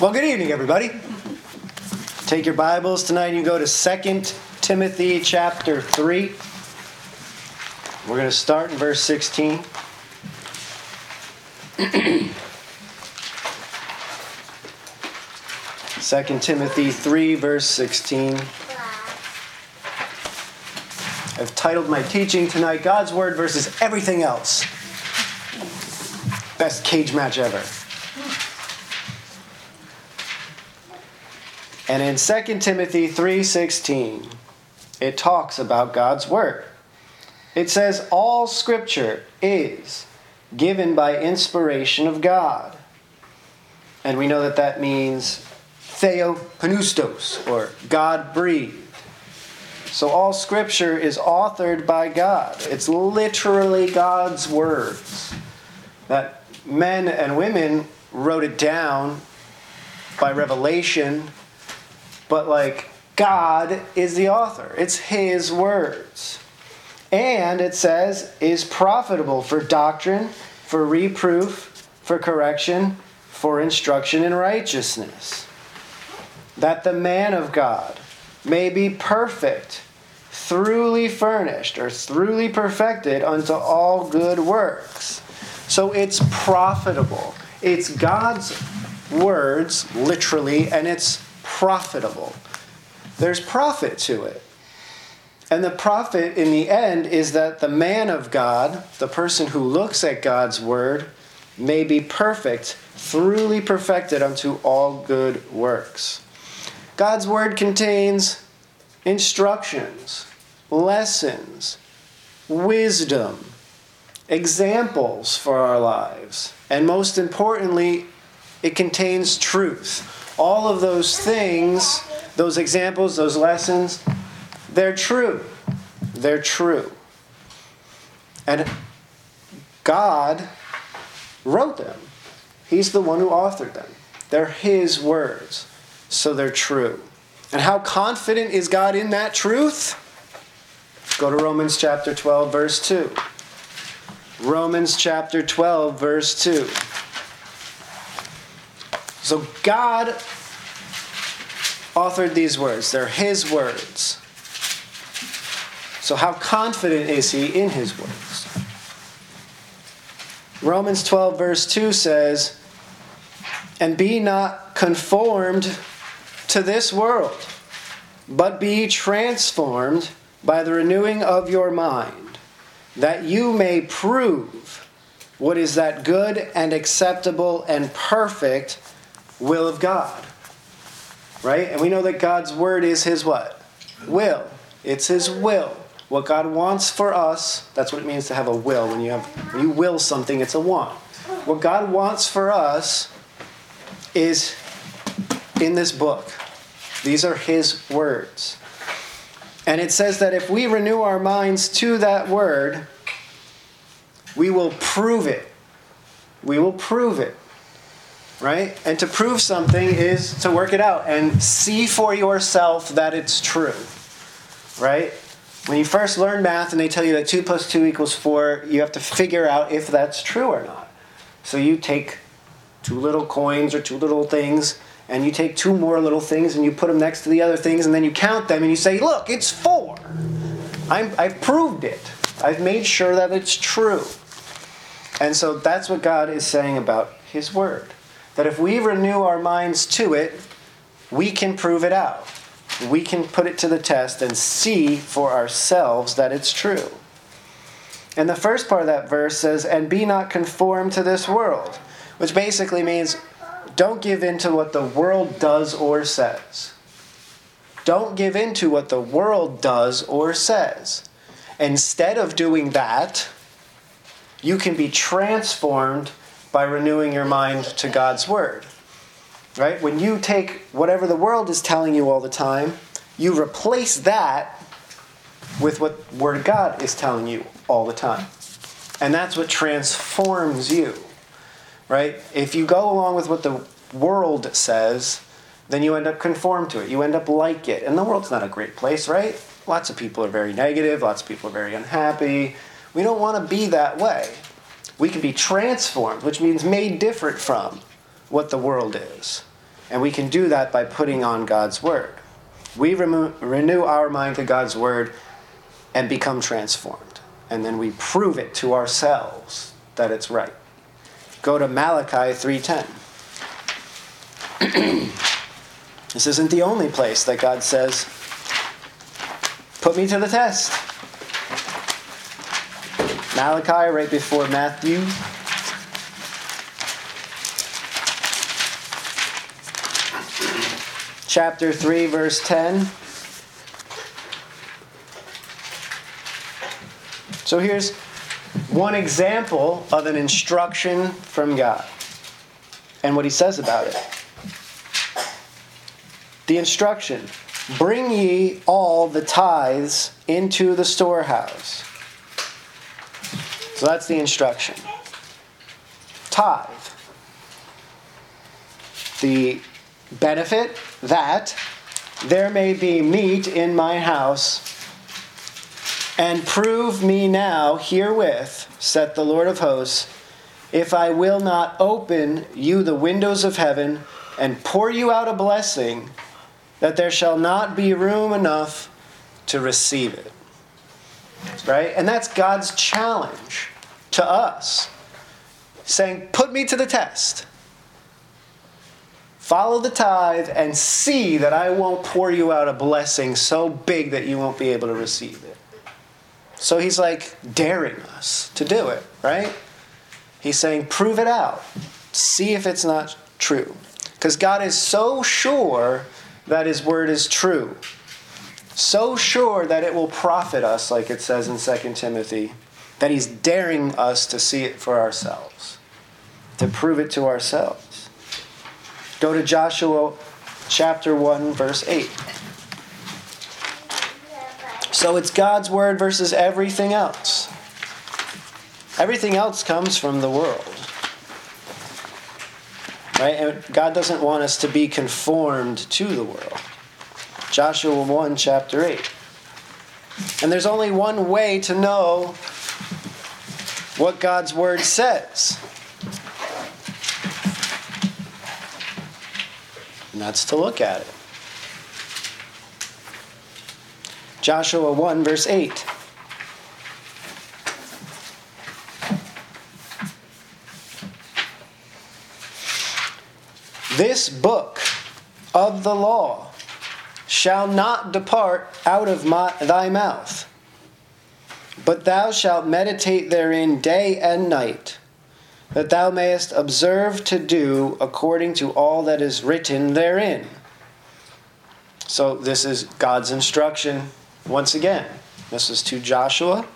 Well, good evening, everybody. Take your Bibles tonight and you go to 2 Timothy chapter 3. We're going to start in verse 16. Second Timothy 3, verse 16. I've titled my teaching tonight, God's Word versus Everything Else. Best cage match ever. And in 2 Timothy 3:16, it talks about God's Word. It says, all Scripture is given by inspiration of God. And we know that that means theopneustos, or God-breathed. So all Scripture is authored by God. It's literally God's words. That men and women wrote it down by revelation, but God is the author. It's His words. And it says, is profitable for doctrine, for reproof, for correction, for instruction in righteousness. That the man of God may be perfect, thoroughly furnished, or thoroughly perfected unto all good works. So it's profitable. It's God's words, literally, and it's profitable. There's profit to it. And the profit in the end is that the man of God, the person who looks at God's word, may be perfect, thoroughly perfected unto all good works. God's word contains instructions, lessons, wisdom, examples for our lives, and most importantly, it contains truth. All of those things, those examples, those lessons, they're true. They're true. And God wrote them. He's the one who authored them. They're His words. So they're true. And how confident is God in that truth? Go to Romans chapter 12, verse 2. Romans chapter 12, verse 2. So God authored these words. They're His words. So how confident is He in His words? Romans 12, verse 2 says, and be not conformed to this world, but be transformed by the renewing of your mind, that you may prove what is that good and acceptable and perfect will of God. Right? And we know that God's word is His what? Will. It's His will. What God wants for us, that's what it means to have a will. When you will something, it's a want. What God wants for us is in this book. These are His words. And it says that if we renew our minds to that word, we will prove it. We will prove it. Right? And to prove something is to work it out and see for yourself that it's true. Right? When you first learn math and they tell you that 2 plus 2 equals 4, you have to figure out if that's true or not. So you take 2 little coins or 2 little things, and you take 2 more little things and you put them next to the other things, and then you count them and you say, look, it's 4. I've proved it. I've made sure that it's true. And so that's what God is saying about His word. That if we renew our minds to it, we can prove it out. We can put it to the test and see for ourselves that it's true. And the first part of that verse says, and be not conformed to this world, which basically means don't give in to what the world does or says. Don't give in to what the world does or says. Instead of doing that, you can be transformed by renewing your mind to God's word. Right? When you take whatever the world is telling you all the time, you replace that with what Word of God is telling you all the time. And that's what transforms you. Right? If you go along with what the world says, then you end up conformed to it. You end up like it. And the world's not a great place, right? Lots of people are very negative. Lots of people are very unhappy. We don't want to be that way. We can be transformed, which means made different from what the world is. And we can do that by putting on God's word. We renew our mind to God's word and become transformed. And then we prove it to ourselves that it's right. Go to Malachi 3:10. This isn't the only place that God says, put me to the test. Malachi, right before Matthew. Chapter 3, verse 10. So here's one example of an instruction from God and what he says about it. The instruction, bring ye all the tithes into the storehouse. So that's the instruction. Tithe. The benefit that there may be meat in my house, and prove me now herewith, saith the Lord of hosts, if I will not open you the windows of heaven and pour you out a blessing, that there shall not be room enough to receive it. Right? And that's God's challenge to us. Saying, put me to the test. Follow the tithe and see that I won't pour you out a blessing so big that you won't be able to receive it. So he's like daring us to do it, right? He's saying, prove it out. See if it's not true. Because God is so sure that his word is true. So sure that it will profit us, like it says in 2 Timothy, that he's daring us to see it for ourselves. To prove it to ourselves. Go to Joshua chapter 1, verse 8. So it's God's word versus everything else. Everything else comes from the world. Right? And God doesn't want us to be conformed to the world. Joshua 1, chapter 8. And there's only one way to know what God's word says. And that's to look at it. Joshua 1, verse 8. This book of the law shall not depart out of thy mouth, but thou shalt meditate therein day and night, that thou mayest observe to do according to all that is written therein. So this is God's instruction once again. This is to Joshua.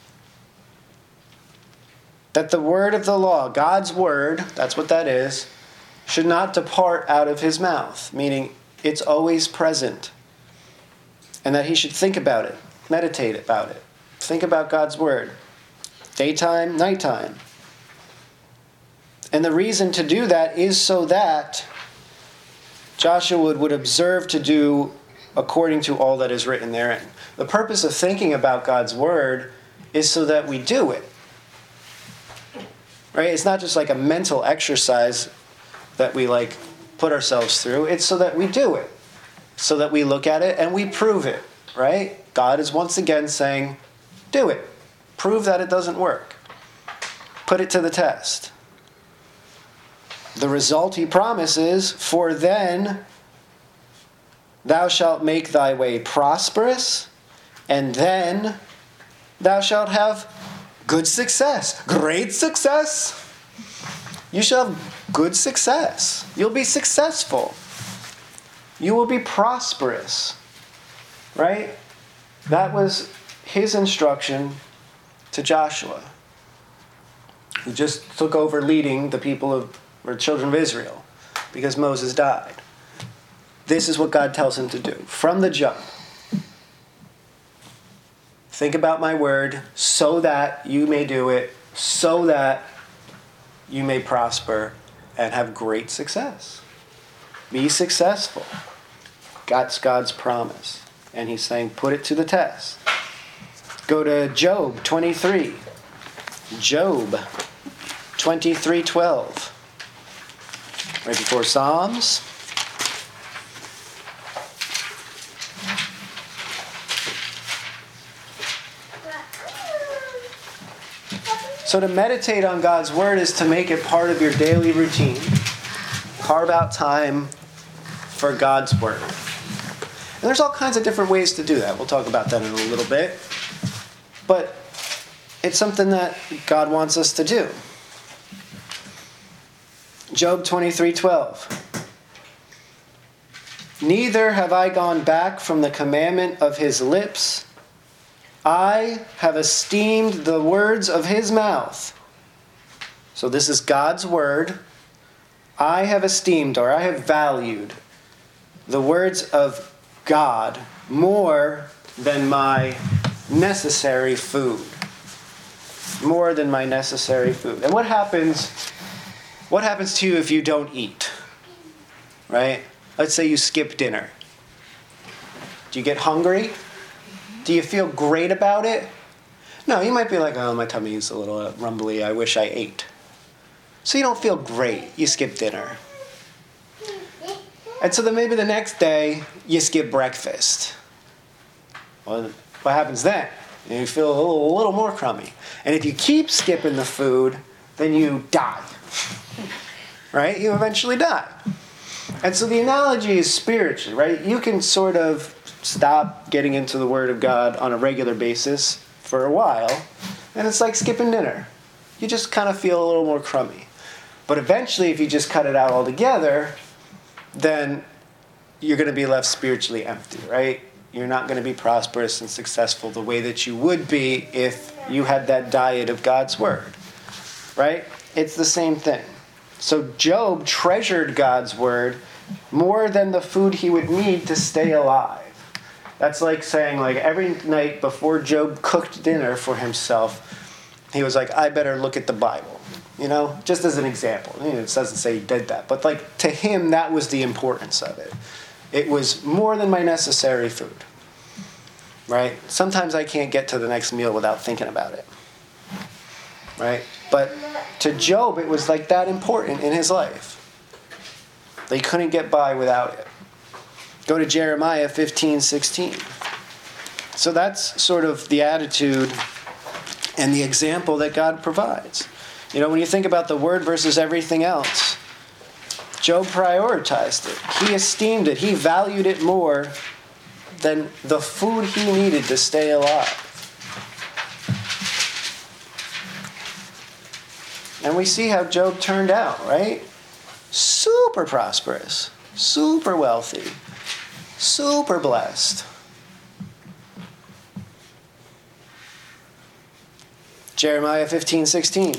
That the word of the law, God's word, that's what that is, should not depart out of his mouth, meaning it's always present. And that he should think about it, meditate about it. Think about God's word. Daytime, nighttime. And the reason to do that is so that Joshua would observe to do according to all that is written therein. The purpose of thinking about God's word is so that we do it. Right? It's not just like a mental exercise that we put ourselves through. It's so that we do it. So that we look at it and we prove it. Right? God is once again saying, do it. Prove that it doesn't work. Put it to the test. The result he promises, for then thou shalt make thy way prosperous, and then thou shalt have good success. Great success. You shall have good success. You'll be successful. You will be prosperous. Right? That was his instruction to Joshua, who just took over leading the people of or children of Israel because Moses died. This is what God tells him to do from the jump. Think about my word so that you may do it, so that you may prosper and have great success. Be successful. That's God's promise. And he's saying, put it to the test. Go to Job 23. Job 23:12. Right before Psalms. So to meditate on God's word is to make it part of your daily routine. Carve out time for God's word. And there's all kinds of different ways to do that. We'll talk about that in a little bit. But it's something that God wants us to do. Job 23:12. Neither have I gone back from the commandment of his lips. I have esteemed the words of his mouth. So this is God's word. I have esteemed, or I have valued, the words of God more than my necessary food. More than my necessary food. And what happens to you if you don't eat? Right? Let's say you skip dinner. Do you get hungry? Do you feel great about it? No, you might be like, oh, my tummy is a little rumbly. I wish I ate. So you don't feel great. You skip dinner. And so then maybe the next day, you skip breakfast. Well, what happens then? You feel a little more crummy. And if you keep skipping the food, then you die. Right? You eventually die. And so the analogy is spiritually, right? You can sort of stop getting into the Word of God on a regular basis for a while, and it's like skipping dinner. You just kind of feel a little more crummy. But eventually, if you just cut it out altogether, then you're going to be left spiritually empty, right? You're not going to be prosperous and successful the way that you would be if you had that diet of God's Word, right? It's the same thing. So Job treasured God's word more than the food he would need to stay alive. That's like saying, like, every night before Job cooked dinner for himself, he was like, I better look at the Bible. You know, just as an example. It doesn't say he did that. But like, to him, that was the importance of it. It was more than my necessary food. Right? Sometimes I can't get to the next meal without thinking about it. Right? But to Job, it was like that important in his life. They couldn't get by without it. Go to Jeremiah 15:16. So that's sort of the attitude and the example that God provides. You know, when you think about the word versus everything else, Job prioritized it. He esteemed it. He valued it more than the food he needed to stay alive. And we see how Job turned out, right? Super prosperous, super wealthy, super blessed. Jeremiah 15:16.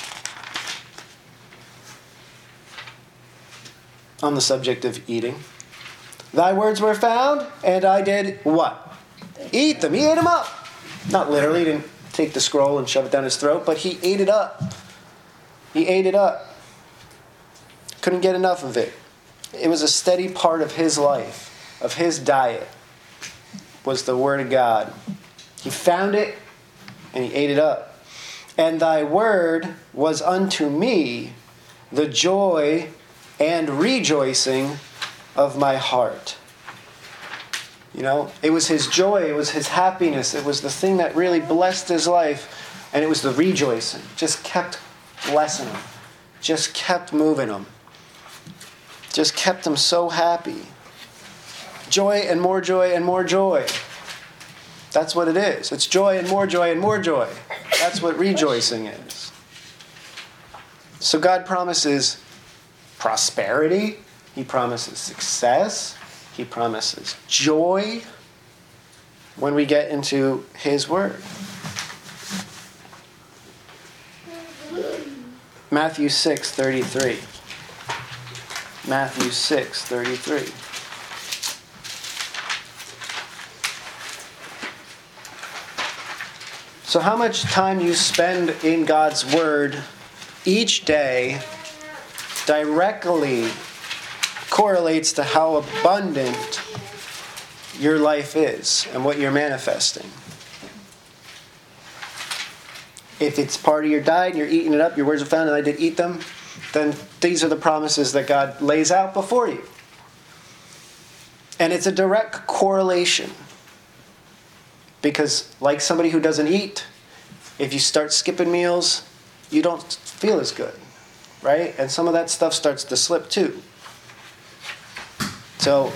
On the subject of eating. Thy words were found, and I did what? Eat them. He ate them up. Not literally, he didn't take the scroll and shove it down his throat, but he ate it up. He ate it up. Couldn't get enough of it. It was a steady part of his life, of his diet, was the Word of God. He found it, and he ate it up. And thy word was unto me the joy and rejoicing of my heart. You know, it was his joy, it was his happiness, it was the thing that really blessed his life, and it was the rejoicing. Just kept blessing him. Just kept moving him. Just kept him so happy. Joy and more joy and more joy. That's what it is. It's joy and more joy and more joy. That's what rejoicing is. So God promises prosperity. He promises success. He promises joy when we get into His Word. Matthew 6:33. Matthew 6:33. So how much time you spend in God's Word each day directly correlates to how abundant your life is and what you're manifesting. If it's part of your diet, you're eating it up, your words are found and I did eat them, then these are the promises that God lays out before you. And it's a direct correlation. Because like somebody who doesn't eat, if you start skipping meals, you don't feel as good, right? And some of that stuff starts to slip too. So,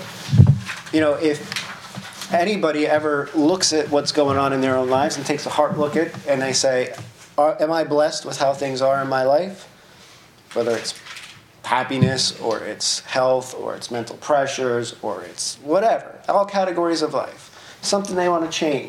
if anybody ever looks at what's going on in their own lives and takes a hard look at it and they say, am I blessed with how things are in my life? Whether it's happiness or it's health or it's mental pressures or it's whatever, all categories of life, something they want to change.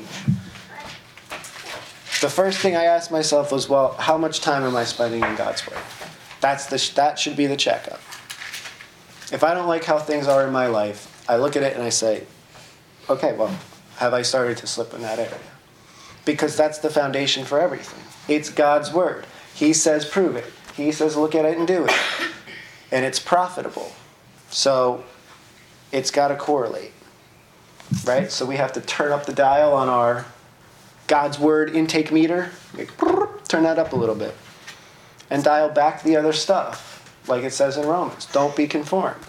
The first thing I asked myself was, well, how much time am I spending in God's Word? That should be the checkup. If I don't like how things are in my life, I look at it and I say, okay, well, have I started to slip in that area? Because that's the foundation for everything. It's God's Word. He says prove it. He says look at it and do it. And it's profitable. So it's got to correlate. Right? So we have to turn up the dial on our God's Word intake meter. Turn that up a little bit. And dial back the other stuff. Like it says in Romans. Don't be conformed.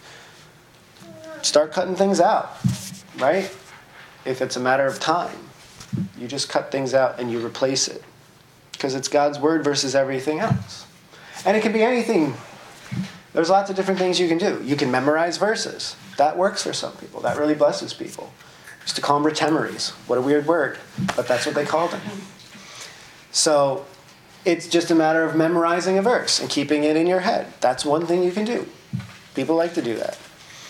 Start cutting things out. Right? If it's a matter of time. You just cut things out and you replace it. Because it's God's Word versus everything else. And it can be anything. There's lots of different things you can do. You can memorize verses. That works for some people. That really blesses people. Used to call them retemeries. What a weird word. But that's what they called them. So it's just a matter of memorizing a verse and keeping it in your head. That's one thing you can do. People like to do that.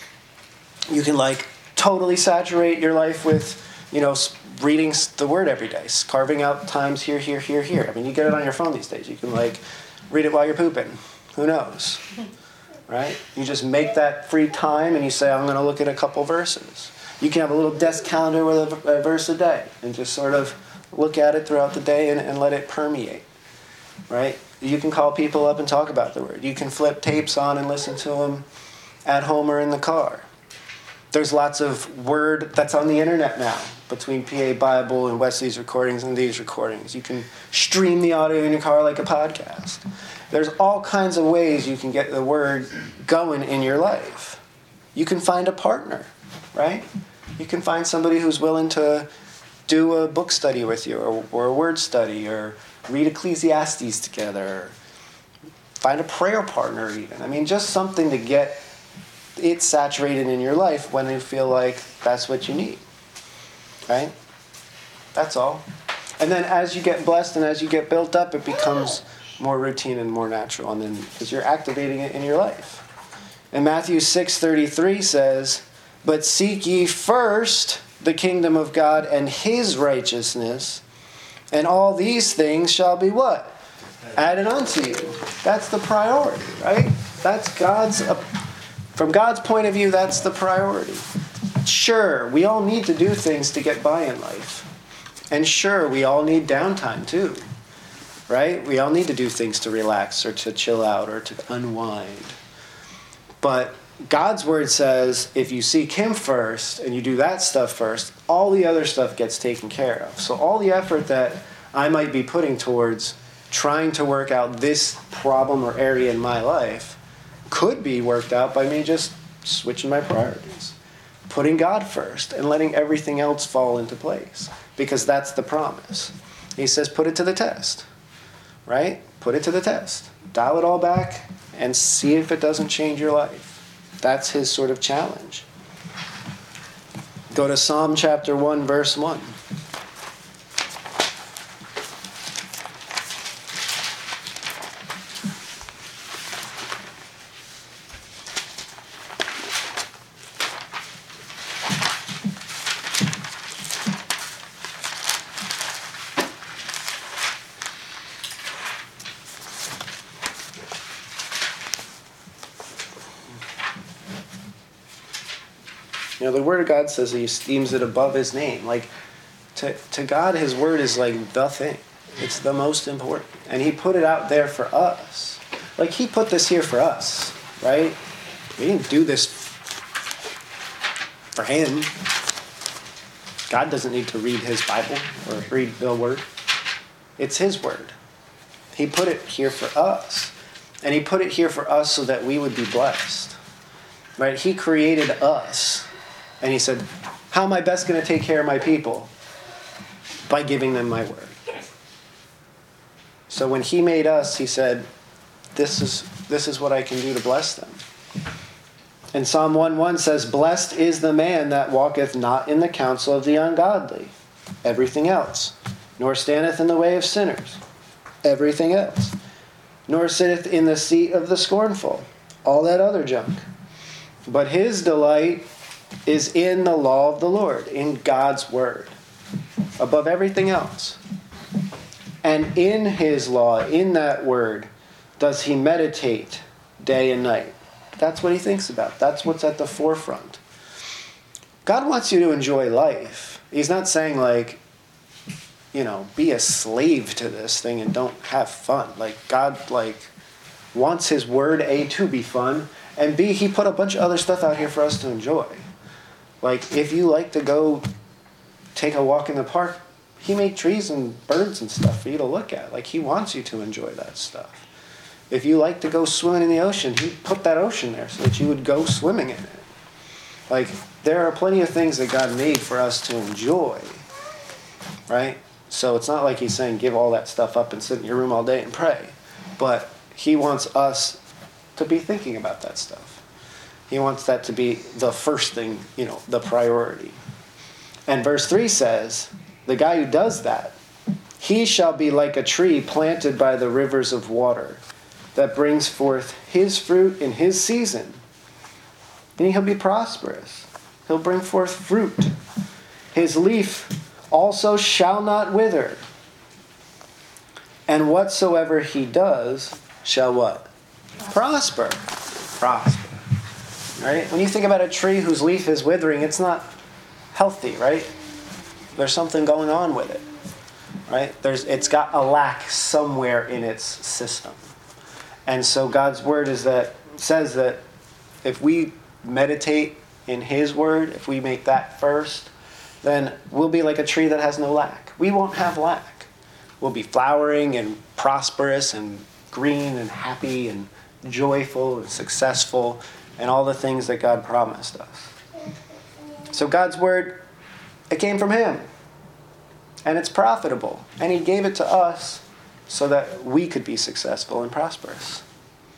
You can totally saturate your life with, reading the Word every day. Carving out times here. I mean, you get it on your phone these days. You can read it while you're pooping. Who knows? Right? You just make that free time and you say, I'm going to look at a couple verses. You can have a little desk calendar with a verse a day and just sort of look at it throughout the day and let it permeate. Right? You can call people up and talk about the Word. You can flip tapes on and listen to them at home or in the car. There's lots of Word that's on the internet now between PA Bible and Wesley's recordings and these recordings. You can stream the audio in your car like a podcast. There's all kinds of ways you can get the Word going in your life. You can find a partner, right? You can find somebody who's willing to do a book study with you or a word study or read Ecclesiastes together. Find a prayer partner even. I mean, just something to get it saturated in your life when you feel like that's what you need. Right? That's all. And then as you get blessed and as you get built up, it becomes more routine and more natural. And then because you're activating it in your life. And Matthew 6:33 says, but seek ye first the kingdom of God and his righteousness, and all these things shall be what? Added unto you. That's the priority, right? That's from God's point of view, that's the priority. Sure, we all need to do things to get by in life. And sure, we all need downtime too. Right? We all need to do things to relax or to chill out or to unwind. But God's Word says if you seek Him first and you do that stuff first, all the other stuff gets taken care of. So all the effort that I might be putting towards trying to work out this problem or area in my life could be worked out by me just switching my priorities, putting God first and letting everything else fall into place. Because that's the promise. He says put it to the test. Right? Put it to the test. Dial it all back and see if it doesn't change your life. That's his sort of challenge. Go to Psalm chapter 1, verse 1. The Word of God says he esteems it above his name. To God, his Word is like the thing. It's the most important. And he put it out there for us. He put this here for us, right? We didn't do this for him. God doesn't need to read his Bible or read the Word. It's his Word. He put it here for us. And he put it here for us so that we would be blessed. Right? He created us. And he said, how am I best going to take care of my people? By giving them my Word. So when he made us, he said, this is what I can do to bless them. And Psalm 1:1 says, blessed is the man that walketh not in the counsel of the ungodly. Everything else. Nor standeth in the way of sinners. Everything else. Nor sitteth in the seat of the scornful. All that other junk. But his delight is in the law of the Lord, in God's word, above everything else. And in his law, in that word, does he meditate day and night. That's what he thinks about. That's what's at the forefront. God wants you to enjoy life. He's not saying be a slave to this thing and don't have fun. God wants his word, A, to be fun, and B, he put a bunch of other stuff out here for us to enjoy. If you like to go take a walk in the park, he made trees and birds and stuff for you to look at. He wants you to enjoy that stuff. If you like to go swimming in the ocean, he put that ocean there so that you would go swimming in it. There are plenty of things that God made for us to enjoy, right? So it's not like he's saying give all that stuff up and sit in your room all day and pray. But he wants us to be thinking about that stuff. He wants that to be the first thing, the priority. And verse 3 says, the guy who does that, he shall be like a tree planted by the rivers of water that brings forth his fruit in his season. And he'll be prosperous. He'll bring forth fruit. His leaf also shall not wither. And whatsoever he does shall what? Prosper. Prosper. Right? When you think about a tree whose leaf is withering, it's not healthy, right? There's something going on with it. Right? It's got a lack somewhere in its system. And so God's word says that if we meditate in his word, if we make that first, then we'll be like a tree that has no lack. We won't have lack. We'll be flowering and prosperous and green and happy and joyful and successful and all the things that God promised us. So God's word, it came from him. And it's profitable. And he gave it to us so that we could be successful and prosperous.